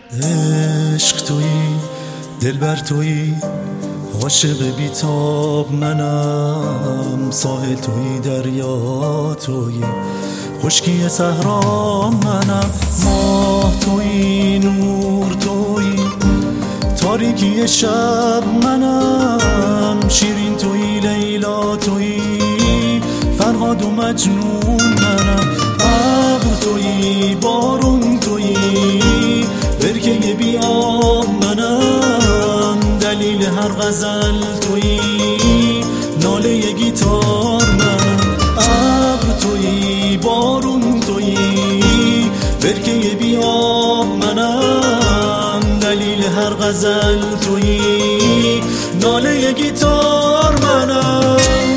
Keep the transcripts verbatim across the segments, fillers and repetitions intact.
عشق تویی، دلبر تویی، عاشق بیتاب منم. ساحل تویی، دریا تویی، خشکی صحرا منم. ماه تویی، نور تویی، تاریکی شب منم. شیرین تویی، لیلا تویی، فرهاد و مجنون منم. ابر تویی، بارون تویی، برکه بیاب منم. دلیل هر غزل تویی، ناله گیتار منم. ابر تویی، بارون تویی، برکه بیاب منم. دلیل هر غزل تویی، ناله گیتار منم.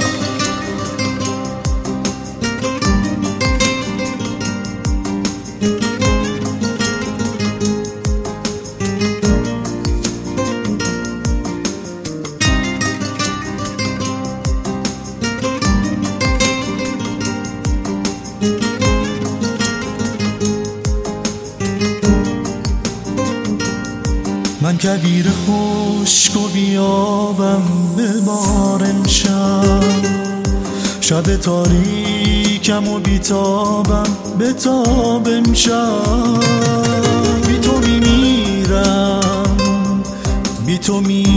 من کویر خشک و بیابم به بار امشب. شب تاریکم و بیتابم به تاب امشب. بی تو میمیرم، بی تو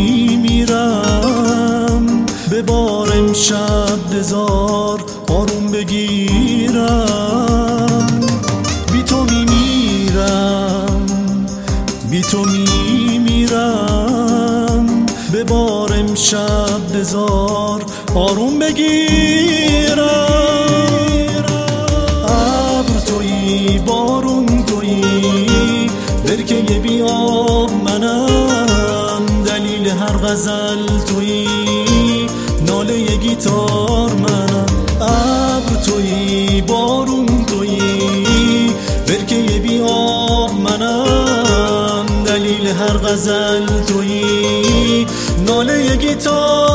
میمیرم. به بار امشب بذار آروم بگیرم. بی تو میمیرم، بی تو میمیرم. به بار امشب بذار آروم بگیرم. ابر تویی، بارون تویی، برکه بیاب منم. دلیل هر غزل تویی، ناله گیتار منم. ابر تویی، بارون تویی، برکه بیاب منم. دلیل هر غزل تویی، ناله گیتار